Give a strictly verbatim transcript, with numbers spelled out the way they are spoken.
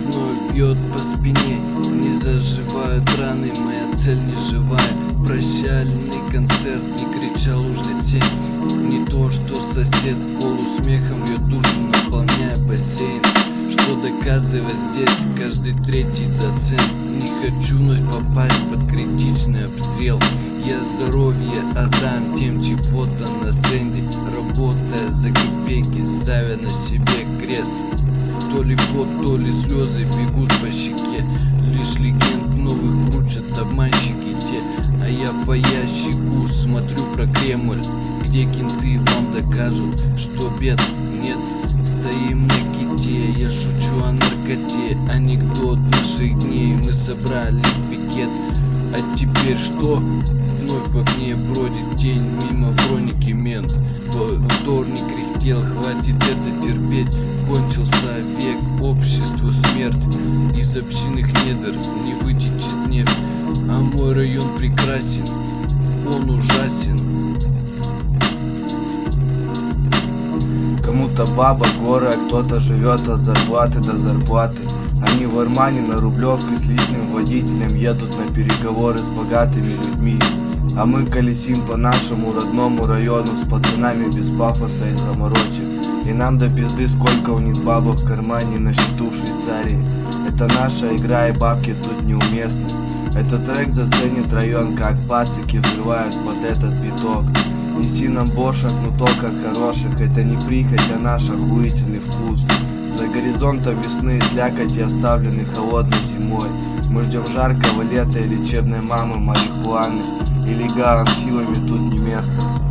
вновь бьет по спине. Не заживают раны, моя цель не живая. Прощальный концерт, не кричал уже тень. Не то, что сосед полусмехом ее душу наполняя бассейн. Что доказывать здесь каждый третий доцент. Не хочу вновь попасть под критичный обстрел. Я здоровье отдам тем, чего-то на стенде, работая за копейки, ставя на себе крест. То ли пот, то ли слезы бегут по щеке. Лишь легенд новых учат обманщики те. А я по ящику смотрю про Кремль, где кенты вам докажут, что бед нет. Стоим на ките, я шучу о наркоте. Анекдот наших дней, мы собрали пикет. А теперь что? Вновь в окне бродит тень, мимо броники мент. Во вторник кряхтел, хватит это терпеть. Кончился век, обществу смерть. Из общинных недр не вытечет нефть. А мой район прекрасен, он ужасен. Кому-то баба горы, а кто-то живет от зарплаты до зарплаты. Они в Армане на Рублевке с личным водителем едут на переговоры с богатыми людьми. А мы колесим по нашему родному району с пацанами без пафоса и заморочек. И нам до пизды, сколько у них бабок в кармане на счету в Швейцарии. Это наша игра, и бабки тут неуместны. Этот трек заценит район, как пацики взрывают под этот биток. Неси нам бошек, но только хороших. Это не прихоть, а наш охуительный вкус. За горизонтом весны слякоти, оставлены холодной зимой. Мы ждем жаркого лета и лечебной мамы марихуаны. И легалам силами тут не место.